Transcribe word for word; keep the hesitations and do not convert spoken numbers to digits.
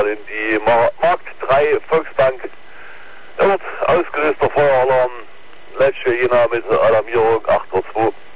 mal in die Mar Markt drei Volksbank. Er wird ausgelöster Feueralarm. Letzte Jena mit Alarmierung acht Uhr zwei.